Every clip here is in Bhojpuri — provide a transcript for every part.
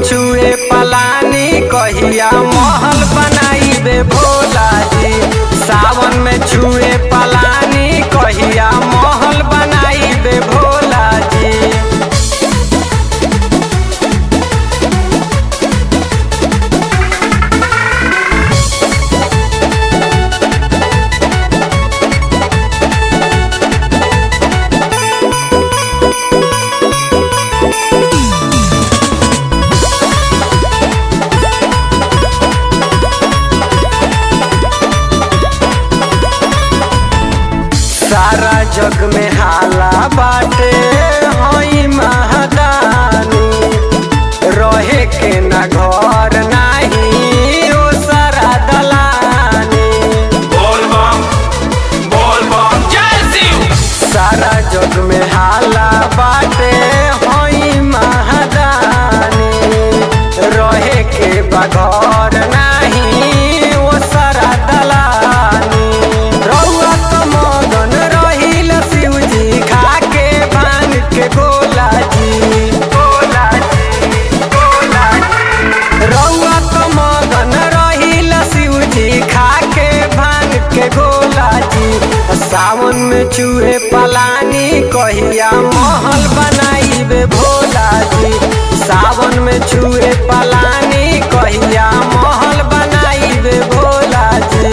छुए पलानी कहिया महल बनाइबे भोला जी। सावन में छुए पलानी कहिया महल बनाइबे भोला जी। सारा जग में हाला बाटे हई महादानी, रहे के ना घर नाही ओ सारा दलानी। बोल बम जय शिव। सारा जग में हाला बाटे हई महादानी, रहे के बघर नाही ओ सारा दलानी। रउआ तो मगन रहिल शिवजी खाके भांग के गोला जी, गोला जी, गोला जी। रउआ तो मगन रहिल शिवजी खाके भांग के गोला जी। सावन में चूहे पलानी कहिया महल बनाइबे भोला जी। सावन में चूहे पलानी कहिया महल बनाइबे भोला जी।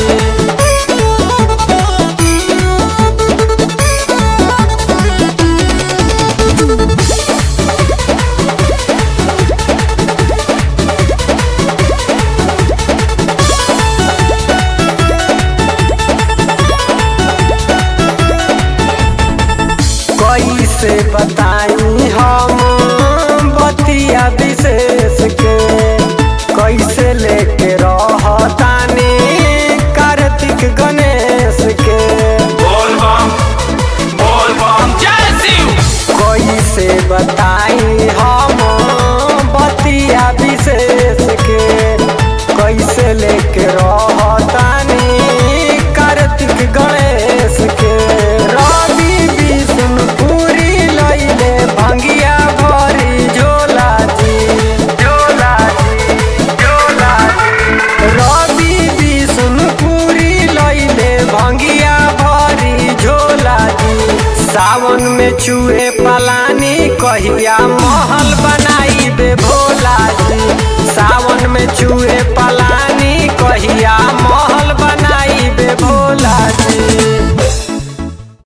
कैसे बताई हम बतिया विशेष के, कैसे लेके रहतानी कार्तिक गणेश के। बोल बम जय शिव। कैसे बताई हम बतिया विशेष के, कैसे लेके रहतानी कार्तिक गणेश के। रवि विष्णुपुरी लैले भंगिया भरी झोला जी, झोला जी, झोला जी। रवि विष्णुपुरी लैले भंगिया भरी झोला जी। सावन में चूहे पलानी कहिया महल